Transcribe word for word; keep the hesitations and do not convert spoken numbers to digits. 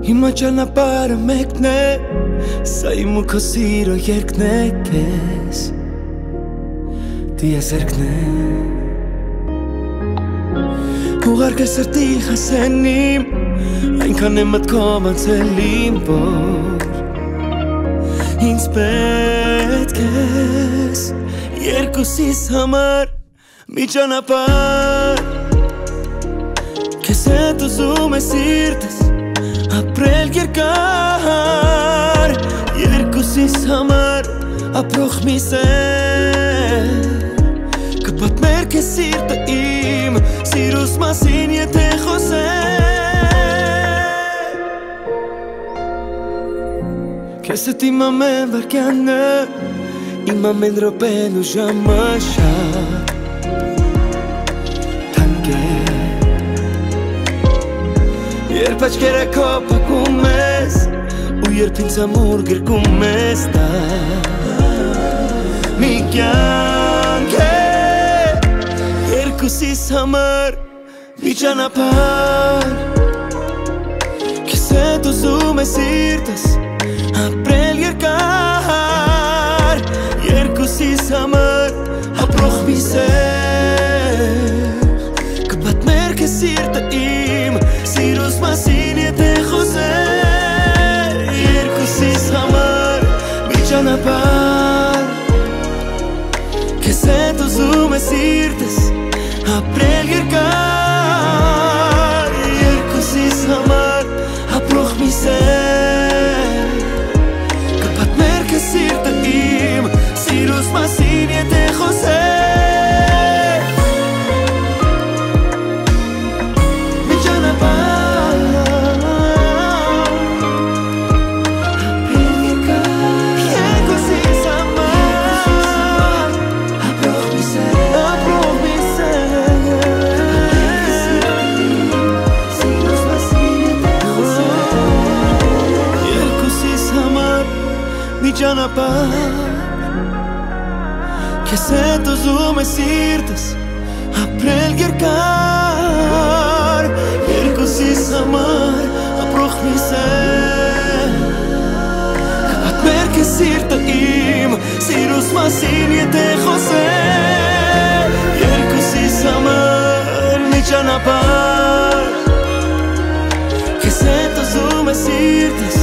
Հիմա ճանապարհը մեկն է, սա իմ ու քո սիրո երկն է քեզ Դիեզերքն է Ուղարկել սրտի հասեն իմ Այնքան է մտքով անցել իմ որ Ինձ պետք ես Երկուսիս համար մի ճանապարհ Քեզ հետ ուզում է սիրտս Ապրել երկար Երկուսիս համար ապրող մի սեր Կպատմեր քեզ սիրտը իմ Սիրուս մասին եթե խոսեր Քեզ հետ իմ ամեն վարկյանը Իմ ամեն րոպեն ու ժամը շատ Թանկ է Երբ աչքերը քո փակում ես Ու երբ ինձ ամուր գրկում ես դա Մի կյանք է Երկուսիս համար մի ճանապարհ Քեզ հետ ուզում է սիրտս Ապրել երկար Երկուսիս համար ապրող մի սեր Կպատմեր քեզ սիրտը իմ Սիրուս մասին եթե խոսեր Երկուսիս համար մի ճանապարհ Քեզ հետ ուզում է սիրտս Ապրել երկար Երկուսիս համար ապրող մի սեր Կպատմեր քեզ սիրտը իմ Սիրուս մասին եթե խոսեր Մի ճանապարհ Ապրել երկար Երկուսիս համար Ապրող մի սեր Ապրող մի սեր Սիրուս մասին եթե խոսեր Երկուսիս համար մի ճանապարհ Քեզ հետ ուզում է սիրտս Ապրել երկար Երկուսիս համար ապրող մի սեր Կպատմեր քեզ սիրտը իմ Սիրուս մասին եթե խոսեր Երկուսիս համար մի ճանապարհ Քեզ հետ ուզում է սիրտս